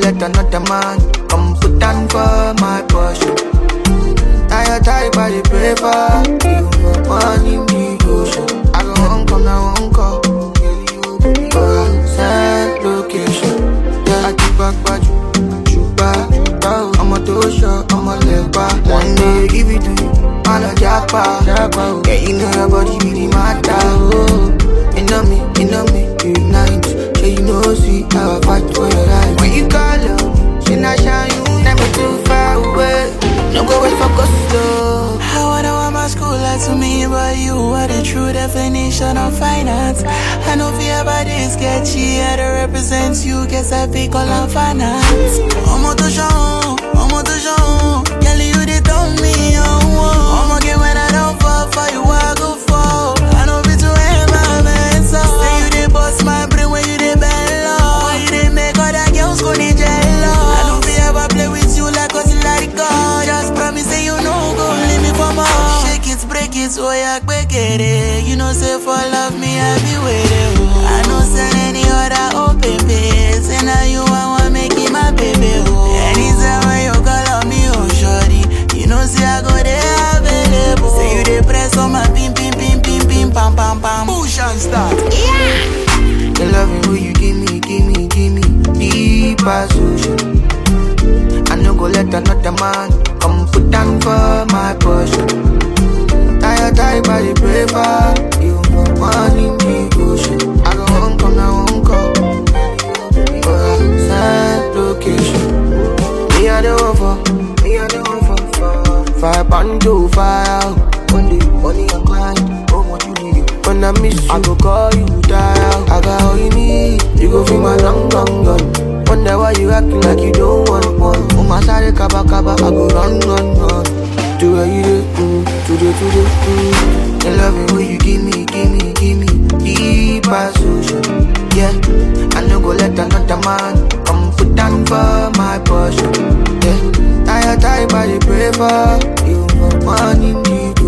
let another man come put down for my portion. Now your type I dey pray for, you for money devotion. I go home, come now, won't call. Send location. Yeah, I keep back, but you back. I'm a tosha, I'm a legba. One day give it to you, I'm a japa. Yeah, you know your body really matter. You know me, ignite. So you know, see how I fight for your life. When you call up, she not shine you, never too far away. No go wait for gusto. I wanna want my school like to me, but you are the true definition of finance. I know if you ever this sketchy, I to represent you, guess I pick all on finance. I'm to show, girl you they tell me, I'm again when I don't fall for you, I go fall. I know be to end my man, so say you they bust my brain when you they bend low. When you they make other girls go need jello. I know if you ever play with you like us, let it go. Just promise say you know go leave me for more. Shake it, break it, so I quick it. You know say for love me I be waiting. I know send any other open base. And now you want make it my baby. Anytime when you call on me, oh shorty, you know say I go there available. Say you dey press on my pim pam pam. Push and start. Yeah. The loving will you give me deep as ocean. I no go let another man come put down for my portion. Tired type I dey pray for, you for money devotion. I go home, come now, won't call. Send location. Me I the one for fire band to fire out. One day, money and grind, oh what you need. When I miss you, I go call you dial. I got all you need, you go feel my long gun. Wonder why you acting like you don't want one. Oh my side kaba, I go run. To where you do, today. The loving way you give me deep as ocean. Yeah, I no go let another man come put down for my portion. Yeah, now your type I dey pray for, you for money devotion.